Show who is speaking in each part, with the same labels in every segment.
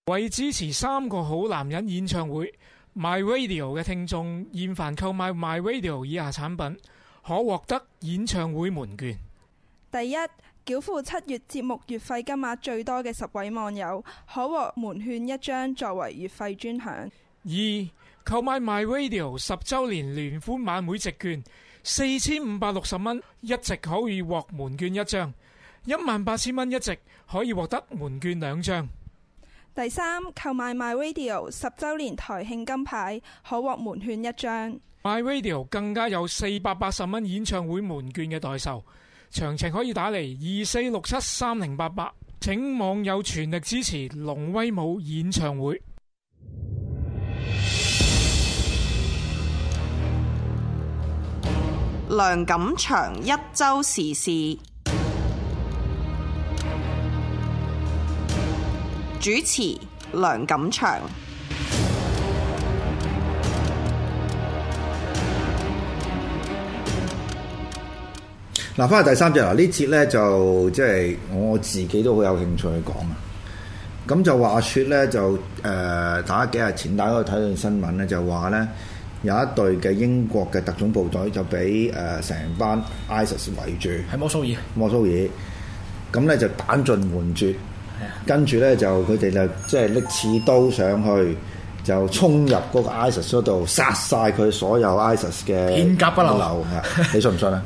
Speaker 1: 為支持三個好男人演唱會 My Radio 嘅聽眾，現凡購買 My Radio 以下產品，可獲得演唱會門券。
Speaker 2: 第一，繳付7月節目月費金額最多嘅10位網友，可獲門券1張作為月費專享。
Speaker 1: 2. 購買 My Radio 10週年聯歡晚會席券，4560蚊一席可以獲門券1張，18000蚊一席可以獲得門券2張。
Speaker 2: 第三，購買 My Radio 10週年台慶金牌，可獲門券1張。
Speaker 1: My Radio 更加有480蚊演唱會門券嘅代售，詳情可以打嚟24673088。請網友全力支持龍威武演唱會。
Speaker 3: 梁錦祥一週時事主持，梁錦祥。
Speaker 4: 嗱，翻去第三節啦，呢節咧就即係我自己都好有興趣去講啊。咁就話説咧，就大家幾日前大家睇到新聞咧，就話咧有一隊嘅英國嘅特種部隊就俾成班 ISIS 圍住，
Speaker 5: 係摩蘇
Speaker 4: 爾，咁咧就彈盡援絕，跟住咧就佢哋就即係拎刺刀上去，就衝入嗰個 ISIS 嗰度，殺晒佢所有 ISIS 嘅
Speaker 5: 片甲不留。
Speaker 4: 你信唔信啊？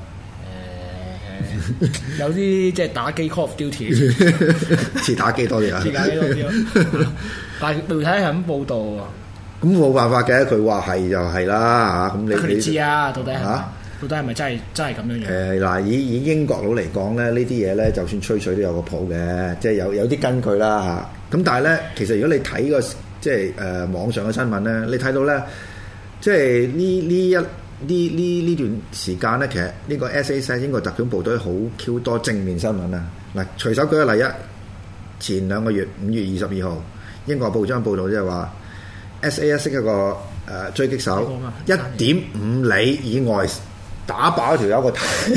Speaker 5: 有啲即係打機 Call of Duty，
Speaker 4: 似打機多啲啊！
Speaker 5: 但係媒體係咁報導喎。
Speaker 4: 咁冇辦法嘅，佢話係就係啦嚇。咁
Speaker 5: 佢哋知啊，到底係咪真係咁樣樣？
Speaker 4: 嗱，以英國佬嚟講咧，呢啲嘢咧，就算吹水都有個譜嘅，即係有啲根據啦嚇。咁但係咧，其實如果你睇個即係網上嘅新聞咧，你睇到咧，即係呢段時間咧，其實呢個 SAS 英國特種部隊好 Q 多正面新聞啊！嗱，隨手舉個例一，前2個月5月22號，英國報章報導即係話 SAS 一個狙擊手1.5里以外打爆一條友個頭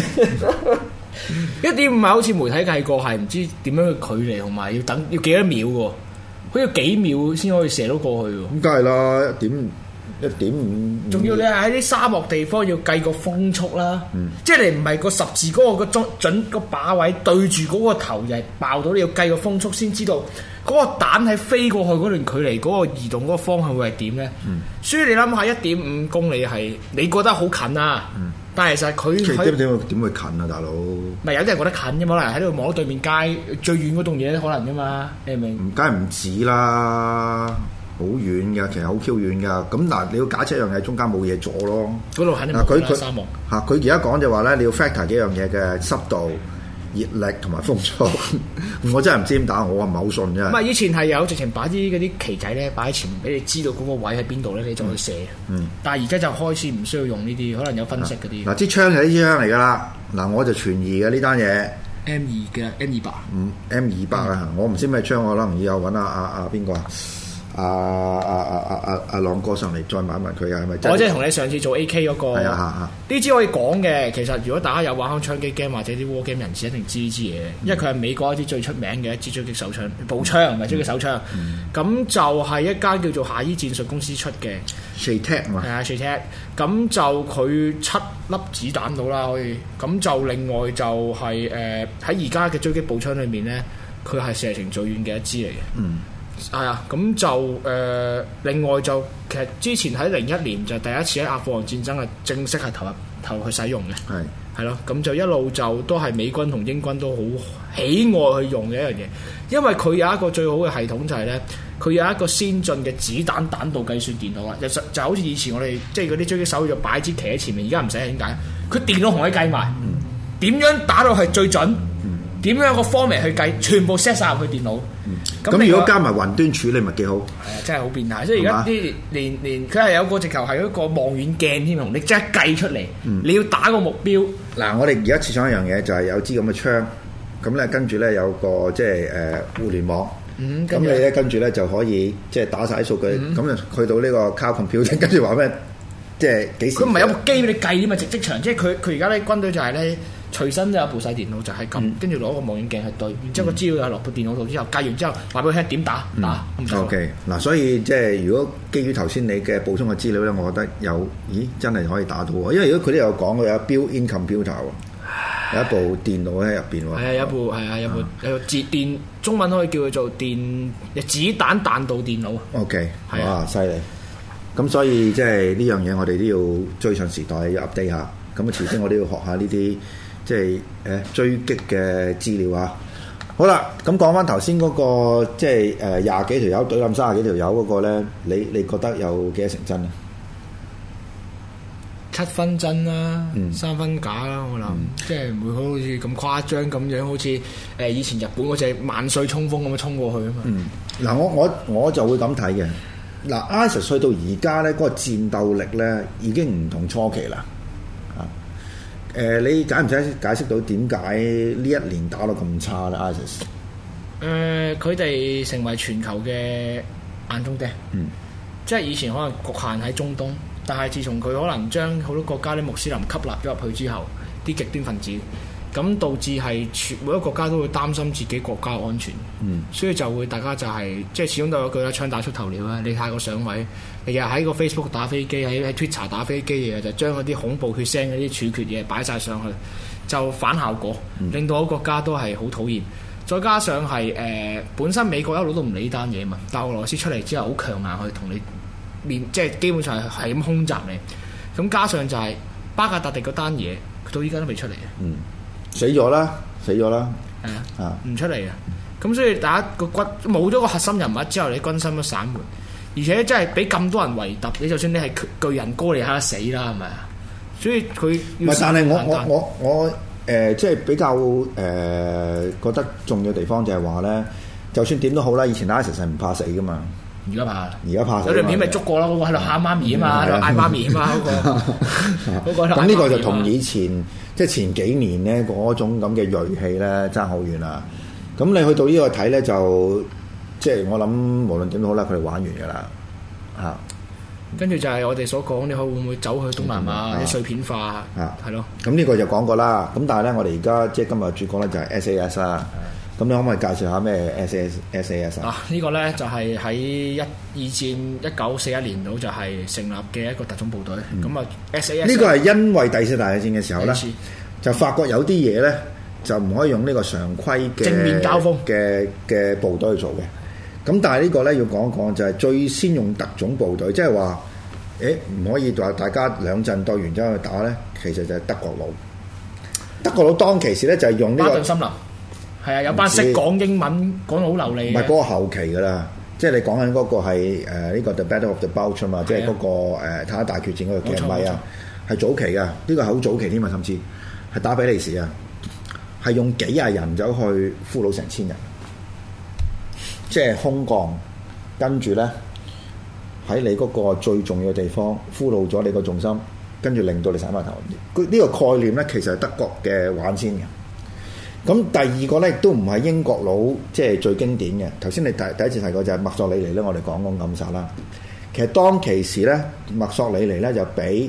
Speaker 5: ，1.5米好似媒體計過係唔知點樣嘅距離，同埋要幾多秒喎？好似幾秒先可以射到過去喎。
Speaker 4: 咁梗係啦，1.5，
Speaker 5: 仲要你喺啲沙漠地方要計個風速啦，即係你唔係個十字嗰個準個靶位對住嗰個頭就係爆到，你要計個風速先知道嗰個彈喺飛過去嗰段距離嗰個移動嗰個方向會係點咧？所以你諗下1.5公里係你覺得好近啊，但係其實佢
Speaker 4: 點會近啊，大佬？
Speaker 5: 咪有啲人覺得近啫嘛，可能喺度望到對面街最遠嗰棟嘢可能啫嘛，你明唔明？
Speaker 4: 梗係唔止啦。好遠㗎，其實好 Q 遠㗎。咁嗱，你要假設一樣嘢，中間冇嘢阻咯。
Speaker 5: 嗰度肯定冇沙漠。
Speaker 4: 嚇，佢而家講就話咧，你要 factor 幾樣嘢嘅濕度、熱力同埋風速。我真係唔知點打，我唔係好信啫。
Speaker 5: 唔係以前係有直情擺啲嗰啲旗仔咧，擺喺前面俾你知道嗰個位喺邊度咧，你就去射。但係而家就開始唔需要用呢啲，可能有分析嗰啲。
Speaker 4: 嗱，支槍係呢支槍嚟㗎啦。嗱，我就存疑嘅呢單嘢。
Speaker 5: M2嘅 M200。
Speaker 4: M200啊，我唔知咩槍，我可能以後揾阿邊個啊？阿朗哥上嚟再問一問佢啊，係咪真？
Speaker 5: 我即係同你上次做 AK 嗰個。係
Speaker 4: 啊，
Speaker 5: 呢支可以講嘅。其實如果大家有玩開槍機 game 或者啲 war game 人士一定知呢支嘢，因為佢係美國一支最出名嘅一支狙擊手槍，步槍唔係狙擊手槍。咁就係一間叫做夏伊戰術公司出嘅。
Speaker 4: Shaytek 嘛。係
Speaker 5: 啊 Shaytek。咁就佢7粒子彈到啦，可以。咁就另外就係喺而家嘅狙擊步槍裏面咧，佢係射程最遠嘅一支嚟嘅。係啊，咁就另外就其實之前喺01年就第一次喺阿富汗戰爭係正式係投入去使用嘅，係咯，咁就一路就都係美軍同英軍都好喜愛去用嘅一樣嘢，因為佢有一個最好嘅系統就係咧，佢有一個先進嘅子彈彈道計算電腦啦，就好似以前我哋即係嗰啲狙擊手要擺支旗喺前面，而家唔使，點解？佢電腦同佢計埋點樣打到係最準。點樣個 format 去計，全部 set 晒入去電腦。
Speaker 4: 咁如果加埋雲端處理，咪幾好？係
Speaker 5: 啊，真係好變態。所以而家啲連佢係有個直頭係一個望遠鏡添，同你即刻計出嚟。你要打個目標。
Speaker 4: 嗱，我哋而家設想一樣嘢，就係有支咁嘅槍，咁咧跟住咧有個即係互聯網。咁你咧跟住咧就可以即係打晒啲數據，咁就去到呢個 cloud computing，跟住話咩？即係幾時？
Speaker 5: 佢唔係有部機俾你計添嘛？直場，即係佢而家咧軍隊就係咧。 隨身都有部細電腦就係咁，跟住攞個望遠鏡去對，然之後個資料又落部電腦度之後，計完之後話俾佢聽點打咁就
Speaker 4: OK 嗱，所以即係如果基於頭先你嘅補充嘅資料咧，我覺得真係可以打到喎，因為如果佢都有講佢有 built-in computer 喎，有一部電腦喺入邊喎。係啊，有部電，中文可以叫佢做子彈彈道電腦。OK， 哇，犀利！咁所以即係呢樣嘢，我哋都要追上時代，要 update 下。咁啊，遲啲我都要學下呢啲即係追擊嘅資料啊。好啦，咁講翻頭先嗰個即係20幾條友對冧30幾條友嗰個咧，你覺得有幾多成真啊
Speaker 5: ？7分真啦，3分假啦，我諗，即係唔會好似咁誇張咁樣，好似以前日本嗰隻萬歲衝鋒咁樣衝過去啊嘛。
Speaker 4: 嗱，我就會咁睇嘅。嗱 ，ISIS 去到而家咧，嗰個戰鬥力咧已經唔同初期啦。你解唔解釋到點解呢一年打到咁差咧 ？ISIS
Speaker 5: 佢哋成為全球嘅眼中釘。即係以前可能局限喺中東，但係自從佢可能將好多國家啲穆斯林吸納咗入去之後，啲極端分子，咁導致係每一個國家都會擔心自己國家嘅安全。所以就會大家就係即係始終都有句啦，槍打出頭鳥啦。你太過上位，日日喺個 Facebook 打飛機，喺 Twitter 打飛機嘅，就將嗰啲恐怖血腥嗰啲處決嘢擺晒上去，就反效果，令到個國家都係好討厭。再加上係本身美國一路都唔理呢單嘢嘛，但俄羅斯出嚟之後好強硬去同你即係基本上係咁空襲你。咁加上就係巴格達迪嗰單嘢，佢到依家都未出嚟嘅。
Speaker 4: 死咗啦。
Speaker 5: 係啊，唔出嚟啊。咁所以大家個骨冇咗個核心人物之後，你軍心都散渙，而且真係俾咁多人圍揼，你就算你係巨人哥嚟嚇死啦，係咪啊？所以佢唔係，但係
Speaker 4: 我即係比較覺得重要地方就係話咧，就算點都好啦，以前 ISIS 係唔怕死噶嘛，而家怕死。有條片咪捉過咯，嗰個喺度喊媽咪啊嘛，喺度嗌媽咪啊嘛，嗰個。咁呢個就同以前即係前幾年咧嗰種咁嘅鋭氣咧爭好遠啦。咁你去到呢個睇咧，就即係我諗無論點都好啦，佢哋玩完㗎啦嚇。
Speaker 5: 跟住就係我哋所講，你會唔會走去東南亞啲碎片化？係咯。咁
Speaker 4: 呢個就講過啦。咁但係咧，我哋而家即係今日主講咧就係 SAS 啦。咁你可唔可以介紹下咩 SAS 啊？
Speaker 5: 呢個咧就係喺二戰1941年度就係成立嘅一個特種部隊。咁啊 SAS
Speaker 4: 呢個係因為第四大戰嘅時候咧，就發覺有啲嘢咧就唔可以用呢個常規嘅
Speaker 5: 正面交鋒
Speaker 4: 嘅部隊去做嘅。咁但係呢個咧要講一講，就係最先用特種部隊，即係話唔可以話大家兩陣對完之後去打咧，其實就係德國佬。德國佬當其時咧就係用呢個巴頓森林，
Speaker 5: 係啊，有班識講英文講到好流利。
Speaker 4: 唔係嗰個後期㗎啦，即係你講緊嗰個係呢個 The Battle of the Bulge 啊嘛，即係嗰個坦克大決戰嗰個嘅唔係啊，係早期㗎，呢個係好早期添啊，甚至係打比利時啊，係用幾廿人走去俘虜成千人。即係空降，跟住咧喺你嗰個最重要嘅地方俘虜咗你個重心，跟住令到你散翻頭。呢個概念咧，其實係德國嘅玩先嘅。咁第二個咧，亦都唔係英國佬，即係最經典嘅。頭先你第一次提過就係墨索里尼咧，我哋講暗殺啦。其實當其時咧，墨索里尼咧就俾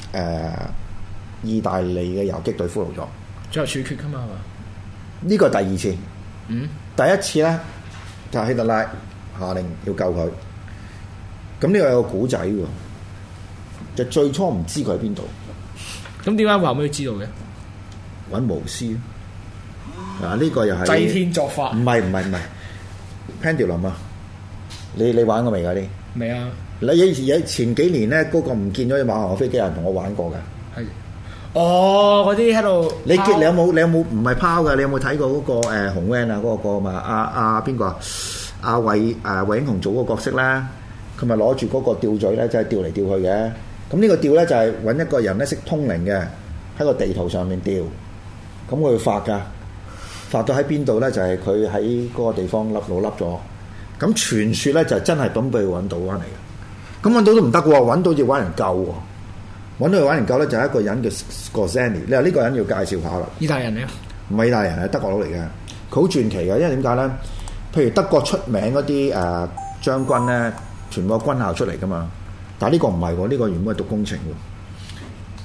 Speaker 4: 意大利嘅游擊隊俘虜咗，
Speaker 5: 最後處決㗎嘛係嘛？
Speaker 4: 呢個第二次，第一次咧。就係希特拉下令要救佢，咁呢個有個古仔喎，就最初唔知佢喺邊度，
Speaker 5: 咁點解話可以知道嘅？
Speaker 4: 揾巫師嗱，呢個又係
Speaker 5: 祭天作法，唔係
Speaker 4: Pendulum 啊，你玩過未㗎啲？
Speaker 5: 未啊！
Speaker 4: 你以前幾年咧，嗰個唔見咗隻馬航嘅飛機人同我玩過㗎。
Speaker 5: 係。哦，嗰啲喺度，
Speaker 4: 你有冇唔係拋㗎？你有冇睇過嗰個紅 van 啊？嗰個嘛邊個啊？魏英雄做嗰個角色咧，佢咪攞住嗰個吊嘴咧，就係吊嚟吊去嘅。咁呢個吊咧就係揾一個人咧識通靈嘅，喺個地圖上面吊。咁佢會發到喺邊度咧？就係佢喺嗰個地方凹咗。咁傳說咧就真係咁俾佢揾到翻嚟嘅。咁揾到都唔得喎，揾到要揾人救喎。揾到佢玩完夠咧，就係一個人叫 Scorsese。你話呢個人要介紹下啦。
Speaker 5: 意大利人嚟啊？
Speaker 4: 唔係意大利人，係德國佬嚟嘅。佢好傳奇嘅，因為點解咧？譬如德國出名嗰啲將軍咧，全部有軍校出嚟噶嘛。但係呢個唔係喎，呢個原本係讀工程喎。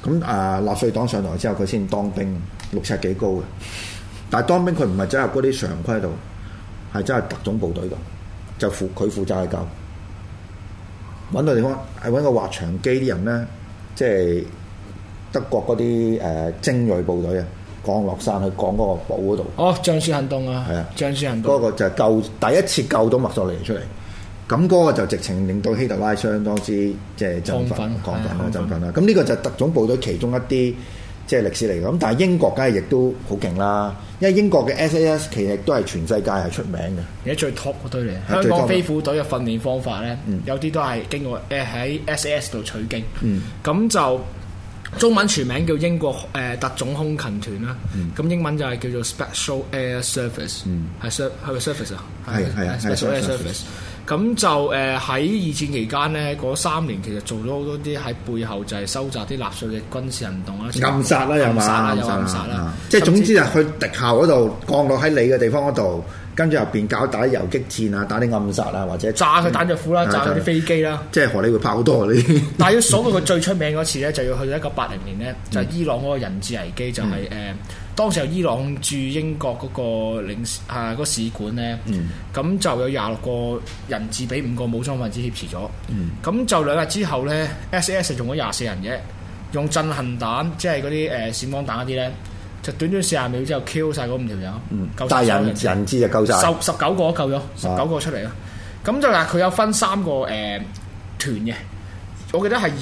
Speaker 4: 咁納粹黨上台之後，佢先當兵，6尺幾高嘅。但係當兵佢唔係走入嗰啲常規度，係真係特種部隊度，就佢負責去救。揾到地方係揾個滑翔機啲人咧，即係德國嗰啲精鋭部隊啊，降落山去降嗰個堡嗰度。
Speaker 5: 哦，橡樹行動啊，係啊，橡樹行動。
Speaker 4: 嗰個就係第一次救到墨索里尼出嚟。咁嗰個就直情令到希特拉相當之即係振奮啦。咁呢個就係特種部隊其中一啲即係歷史嚟嘅。咁但係英國梗係亦都好勁啦，因為英國嘅 SAS 其實都係全世界係出名嘅，
Speaker 5: 而家最 top 嗰堆嚟。香港飛虎隊嘅訓練方法咧，有啲都係經過喺 SAS 度取經。咁就中文全名叫英國特種空勤團啦。咁英文就係叫做 Special Air Service，係咪 Service 啊？係 Special Air Service。咁就喺二戰期間咧，嗰3年其實做咗好多啲喺背後就係收集啲納粹嘅軍事行動啦，
Speaker 4: 暗殺啦，有嘛？
Speaker 5: 暗殺啦，
Speaker 4: 即係總之就去敵校嗰度降落喺你嘅地方嗰度，跟住入邊搞打遊擊戰啊，打啲暗殺啊，或者
Speaker 5: 炸佢彈藥庫啦，炸佢啲飛機啦。
Speaker 4: 即係荷里活拍好多呢啲。
Speaker 5: 但係要數到佢最出名嗰次咧，就要去到1980年咧，就係伊朗嗰個人質危機，就係當時由伊朗駐英國嗰個嗰個使館咧，咁就有26個人質俾5個武裝分子挾持咗。咁就2日之後咧 ，SAS 用咗24人嘅，用震撼彈，即係嗰啲閃光彈嗰啲咧，就短40秒之後 kill 曬嗰5條友。
Speaker 4: 但係人質就救晒
Speaker 5: 19個救咗19個出嚟啦。咁就嗱，佢有分3個團嘅。我記得係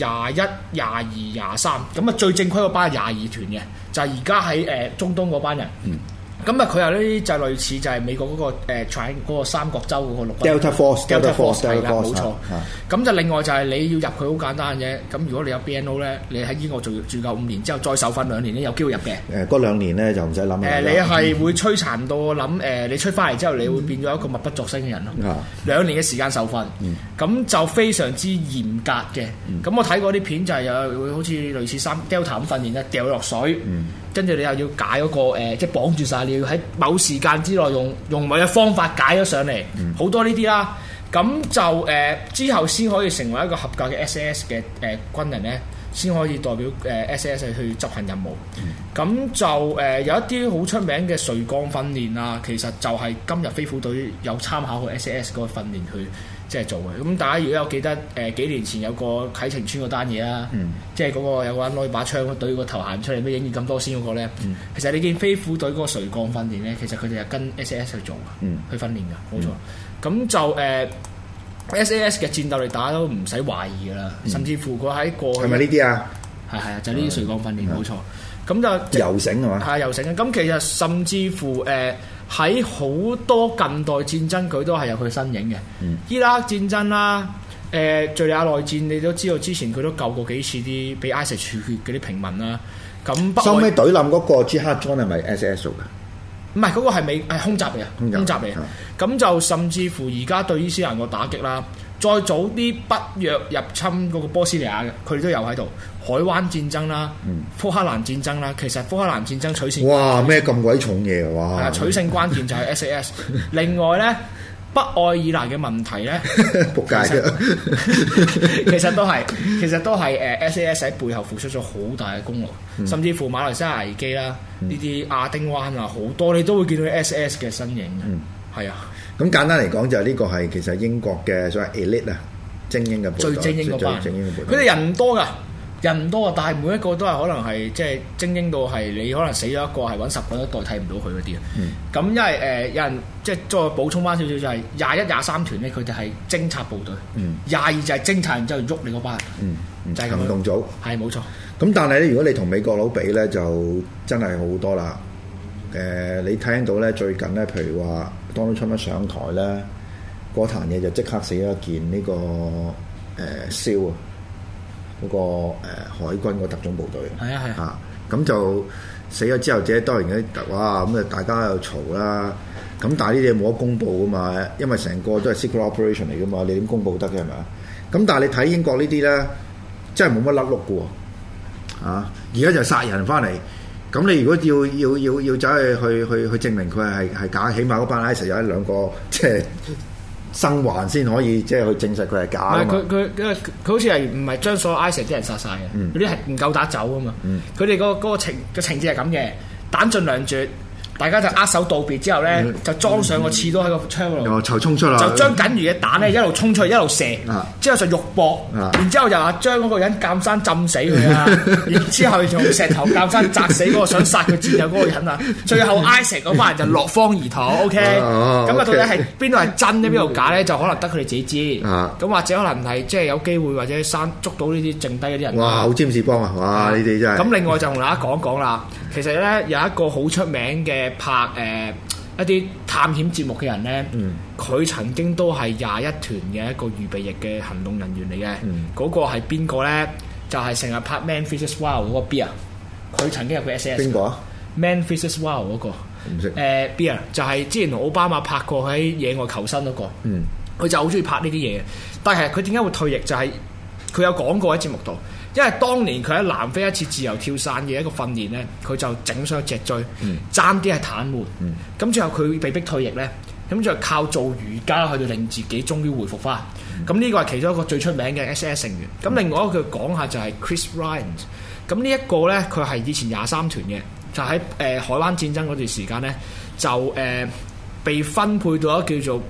Speaker 5: 21、22、23，咁啊最正規嗰班係22團嘅，就係而家喺中東嗰班人。咁啊佢有呢啲就類似就係美國嗰個嗰個三角洲嗰個陸軍
Speaker 4: Delta Force 係啦，
Speaker 5: 冇錯。咁就另外就係你要入佢好簡單嘅啫。咁如果你有 BNO 咧，你喺英國住夠5年之後再受訓2年咧，有機會入嘅。
Speaker 4: 嗰2年咧就唔使諗。
Speaker 5: 你係會摧殘到我諗你出翻嚟之後，你會變咗一個默不作聲嘅人咯。2年嘅時間受訓，咁就非常之嚴格嘅。咁我睇過啲片就係有會好似類似Delta 咁訓練咧，掉落水。跟住你又要解嗰個即係綁住晒，你要喺某時間之內用某嘅方法解咗上嚟，好多呢啲啦。咁就之後先可以成為一個合格嘅 SAS 嘅軍人咧，先可以代表SAS 去執行任務。咁就有一啲好出名嘅垂降訓練啊，其實就係今日飛虎隊有參考過 SAS 嗰個訓練去即係做嘅。咁大家如果有記得幾年前有個啟晴邨嗰單嘢啦，即係嗰個有個人攞把槍對個頭行出嚟，咩影住咁多先嗰個咧，其實你見飛虎隊嗰個垂降訓練咧，其實佢哋係跟 SAS 去做去訓練㗎，冇錯。咁就SAS 嘅戰鬥力大家都唔使懷疑㗎啦，甚至乎佢喺過去
Speaker 4: 係咪呢啲啊？
Speaker 5: 係啊，就係呢啲垂降訓練冇錯。咁就
Speaker 4: 游繩係嘛？
Speaker 5: 係游繩啊！咁其實甚至乎喺好多近代戰爭佢都係有佢身影嘅。伊拉克戰爭啦，敍利亞內戰你都知道，之前佢都救過幾次啲俾 ISIS 處決嗰啲平民啦。咁
Speaker 4: 收尾懟冧嗰個 Jihad John 係咪 SAS 㗎？
Speaker 5: 唔係，嗰個係空襲嚟啊！空襲嚟啊！咁就甚至乎而家對伊斯蘭國打擊啦，再早啲北約入侵嗰個波斯尼亞嘅，佢哋都有喺度。海灣戰爭啦，福克蘭戰爭啦，其實福克蘭戰爭取勝。
Speaker 4: 哇！咩咁鬼重嘢啊！哇！
Speaker 5: 取勝關鍵就係 SAS。另外咧，北愛爾蘭嘅問題咧，
Speaker 4: 仆街
Speaker 5: 其實都係SAS 喺背後付出咗好大嘅功勞，甚至乎馬來西亞危機啦，呢啲亞丁灣啊好多，你都會見到 SAS 嘅身影嘅。係啊，
Speaker 4: 咁簡單嚟講就係呢個係其實英國嘅所謂 elite 啊，精英嘅部隊，
Speaker 5: 最精英嗰班，佢哋人唔多㗎。人唔多啊，但係每一個都係可能係即係精英到係你可能死咗一個係揾10個都代替唔到佢嗰啲啊。咁因為有人即係再補充翻少少就係21、23團咧，佢哋係偵察部隊，22就係偵察然之後喐你嗰班人，就係
Speaker 4: 行動組，
Speaker 5: 係冇錯。
Speaker 4: 咁但係咧，如果你同美國佬比咧，就真係好多啦。你聽到咧最近咧，譬如話 Donald Trump 上台咧，嗰壇嘢就即刻死咗一件呢個SEAL啊。嗰個海軍個特種部隊
Speaker 5: 係啊
Speaker 4: 咁就死咗之後，即係當然嗰啲哇咁啊，大家又嘈啦。咁但係呢啲嘢冇得公佈噶嘛，因為成個都係 secret operation 嚟噶嘛，你點公佈得嘅係咪啊？咁但係你睇英國呢啲咧，真係冇乜甩碌嘅喎。而家就殺人翻嚟，咁你如果要走去證明佢係假，起碼嗰班 ISIS 有1-2個即係生還先可以即係去證實佢係假㗎嘛。
Speaker 5: 佢好似係唔係將所有 ISIS 啲人殺晒嘅？嗰啲係唔夠膽走啊嘛。佢哋嗰個情節係咁嘅，彈盡糧絕。大家就握手道別之後咧，就裝上個刺刀喺個窗嗰度，
Speaker 4: 就衝出啦，
Speaker 5: 就將僅餘嘅彈咧一路衝出去，一路射，之後就肉搏，然之後又話將嗰個人鑑生浸死佢啊，然之後用石頭鑑生砸死嗰個想殺佢戰友嗰個人啊，最後 ISIS 嗰班人就落荒而逃。OK，咁啊到底係邊度係真咧，邊度假咧，就可能得佢哋自己知。咁或者可能係即係有機會或者捉到呢啲剩低嗰啲人。
Speaker 4: 哇！好占士邦啊！哇！呢啲真係。
Speaker 5: 咁另外就同大家講講啦，其實咧有一個好出名嘅拍一啲探險節目嘅人咧，佢曾經都係21團嘅一個預備役嘅行動人員嚟嘅。嗰個係邊個咧？就係成日拍 Man vs Wild 嗰個 Beer， 佢曾經有個 SS。邊個啊 ？Man vs Wild 嗰個唔識。Beer 就係之前同奧巴馬拍過喺野外求生嗰個。佢就好中意拍呢啲嘢，但係佢點解會退役？就係佢有講過喺節目度。因為當年佢喺南非一次自由跳傘嘅一個訓練咧，佢就整傷脊椎，爭啲係癱瘓。咁最後佢被逼退役咧，咁就靠做瑜伽去到令自己終於回復翻。咁呢個係其中一個最出名嘅 SS 成員。咁另外一個佢講下就係 Chris Ryan。咁呢一個咧，佢係以前23團嘅，就喺海灣戰爭嗰段時間咧，就被分配到一個叫做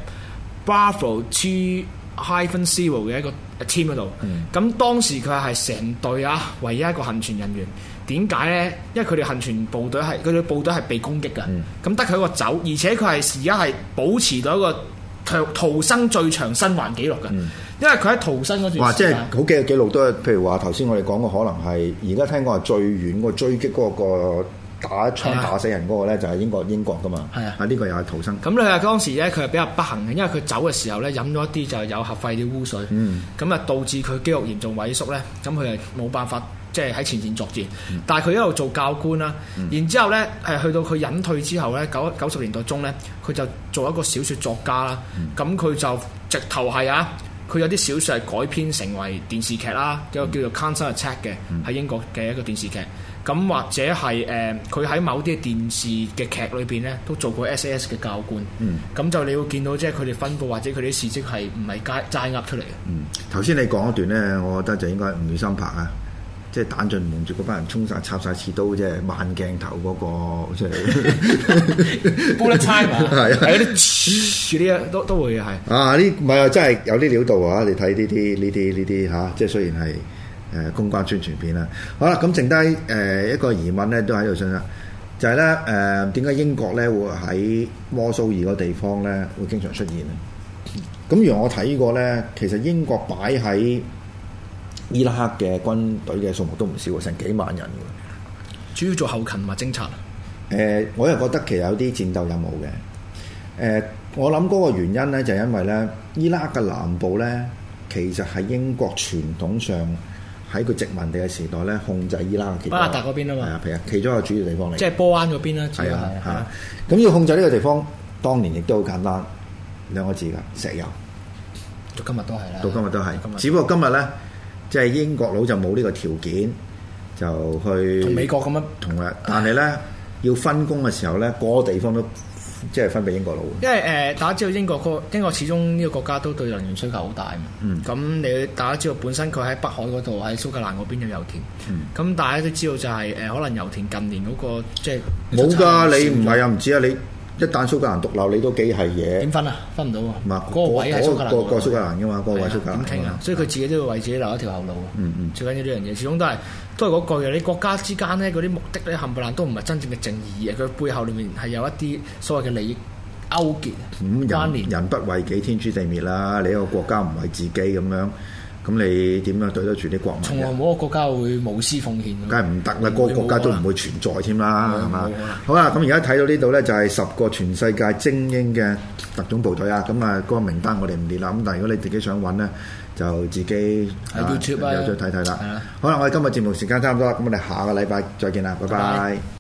Speaker 5: Bravo 2-0嘅一個 team 嗰度。咁當時佢係成隊啊，唯一一個幸存人員。點解咧？因為佢哋幸存部隊係佢哋部隊係被攻擊㗎。咁得佢一個走，而且佢係而家係保持到一個逃生最長生還紀錄㗎。因為佢喺逃生嗰段時間，哇！
Speaker 4: 即係好幾個紀錄都係，譬如話頭先我哋講過，可能係而家聽講係最遠個追擊嗰個打槍打死人嗰個咧，就係英國㗎嘛。係啊，呢個又係逃生。咁
Speaker 5: 你話當時咧，佢係比較不幸嘅，因為佢走嘅時候咧，飲咗一啲就有核廢料污水，咁啊導致佢肌肉嚴重萎縮咧，咁佢係冇辦法即係喺前線作戰。但係佢一路做教官啦，然之後咧去到佢隱退之後咧，90年代中咧，佢就做一個小説作家啦。咁佢就直頭係佢有啲小説係改編成為電視劇啦，一個叫做《Counter Attack》嘅，喺英國嘅一個電視劇。咁或者係佢喺某啲電視嘅劇裏邊咧，都做過 SAS 嘅教官。咁就你會見到即係佢哋分佈或者佢哋啲事蹟係唔係齋噏出嚟嘅。
Speaker 4: 頭先你講一段咧，我覺得就應該吳宇森拍啊，即係彈盡蒙住嗰班人衝晒插晒刺刀，即係慢鏡頭嗰個即係
Speaker 5: bullet time 係嗰啲啲都會係
Speaker 4: 啊！呢唔係啊，真係有啲料到啊！你睇呢啲嚇，即係雖然係公關宣傳片啦。好啦，咁剩低一個疑問咧，都喺度想啦，就係咧點解英國咧會喺摩蘇爾嗰地方咧會經常出現咧？咁如果我睇過咧，其實英國擺喺伊拉克嘅軍隊嘅數目都唔少，成幾萬人嘅。
Speaker 5: 主要做後勤同埋偵察。
Speaker 4: 我又覺得其實有啲戰鬥任務嘅。我諗嗰個原因咧，就係因為咧，伊拉克嘅南部咧，其實係英國傳統上喺佢殖民地嘅時代咧，控制伊拉克。
Speaker 5: 巴格達嗰邊啊嘛。係啊，
Speaker 4: 係啊，其中一個主要地方嚟。
Speaker 5: 即係波灣嗰邊啦。
Speaker 4: 係啊，咁要控制呢個地方，當年亦都好簡單，兩個字㗎，石油。
Speaker 5: 到今日都係啦。
Speaker 4: 到今日都係。只不過今日咧，即係英國佬就冇呢個條件，就去
Speaker 5: 同美國咁樣
Speaker 4: 同啦。但係咧，要分工嘅時候咧，嗰個地方都即係分俾英國佬。因為
Speaker 5: 大家知道英國始終呢個國家都對能源需求好大嘛。咁大家知道本身佢喺北海嗰度，喺蘇格蘭嗰邊有油田。咁大家都知道就係可能油田近年嗰個即係
Speaker 4: 冇㗎。你唔係啊？唔知啊？你一旦蘇格蘭獨立，你都幾係嘢。點
Speaker 5: 分啊？分唔到啊！
Speaker 4: 唔係
Speaker 5: 嗰個位係蘇格蘭，
Speaker 4: 個蘇格蘭㗎嘛？嗰個位蘇格蘭。
Speaker 5: 點傾啊？所以佢自己都要為自己留一條後路。最緊要呢樣嘢，始終都係嗰句嘅。你國家之間咧嗰啲目的咧，冚唪唥都唔係真正嘅正義嘅。佢背後裏面係有一啲所謂嘅利益勾結。人不為己，天誅地滅啦！你一個國家唔為自己咁樣，咁你點樣對得住啲國民？從來冇個國家會無私奉獻。梗係唔得啦！嗰個國家都唔會存在添啦，係嘛？好啦，咁而家睇到呢度咧，就係10個全世界精英嘅特種部隊啊！咁啊，嗰個名單我哋唔列啦。咁但係如果你自己想揾咧，就自己喺 YouTube 又再睇睇啦。好啦，我哋今日節目時間差唔多啦，咁我哋下個禮拜再見啦，拜拜。